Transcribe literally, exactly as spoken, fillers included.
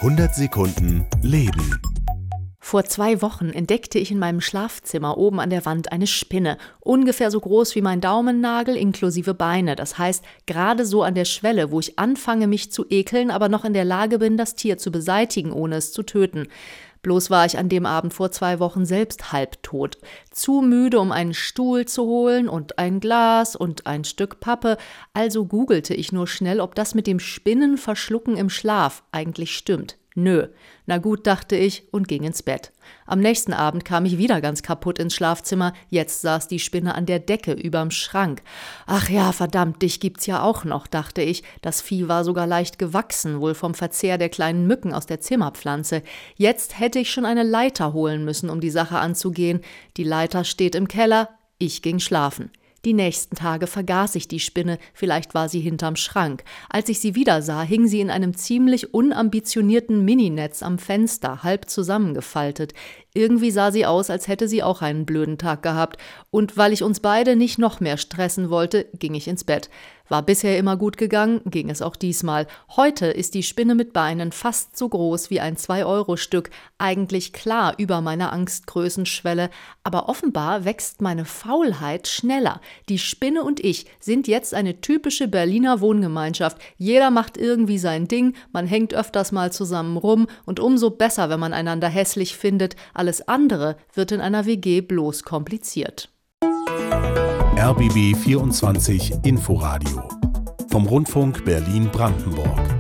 hundert Sekunden Leben. Vor zwei Wochen entdeckte ich in meinem Schlafzimmer oben an der Wand eine Spinne, ungefähr so groß wie mein Daumennagel inklusive Beine. Das heißt, gerade so an der Schwelle, wo ich anfange, mich zu ekeln, aber noch in der Lage bin, das Tier zu beseitigen, ohne es zu töten. Bloß war ich an dem Abend vor zwei Wochen selbst halbtot. Zu müde, um einen Stuhl zu holen und ein Glas und ein Stück Pappe. Also googelte ich nur schnell, ob das mit dem Spinnenverschlucken im Schlaf eigentlich stimmt. Nö. Na gut, dachte ich und ging ins Bett. Am nächsten Abend kam ich wieder ganz kaputt ins Schlafzimmer. Jetzt saß die Spinne an der Decke überm Schrank. Ach ja, verdammt, dich gibt's ja auch noch, dachte ich. Das Vieh war sogar leicht gewachsen, wohl vom Verzehr der kleinen Mücken aus der Zimmerpflanze. Jetzt hätte ich schon eine Leiter holen müssen, um die Sache anzugehen. Die Leiter steht im Keller. Ich ging schlafen. Die nächsten Tage vergaß ich die Spinne, vielleicht war sie hinterm Schrank. Als ich sie wieder sah, hing sie in einem ziemlich unambitionierten Mininetz am Fenster, halb zusammengefaltet. Irgendwie sah sie aus, als hätte sie auch einen blöden Tag gehabt. Und weil ich uns beide nicht noch mehr stressen wollte, ging ich ins Bett. War bisher immer gut gegangen, ging es auch diesmal. Heute ist die Spinne mit Beinen fast so groß wie ein zwei-Euro-Stück, eigentlich klar über meiner Angstgrößenschwelle. Aber offenbar wächst meine Faulheit schneller. Die Spinne und ich sind jetzt eine typische Berliner Wohngemeinschaft. Jeder macht irgendwie sein Ding, man hängt öfters mal zusammen rum und umso besser, wenn man einander hässlich findet. Alles andere wird in einer W G bloß kompliziert. R B B vierundzwanzig Inforadio vom Rundfunk Berlin-Brandenburg.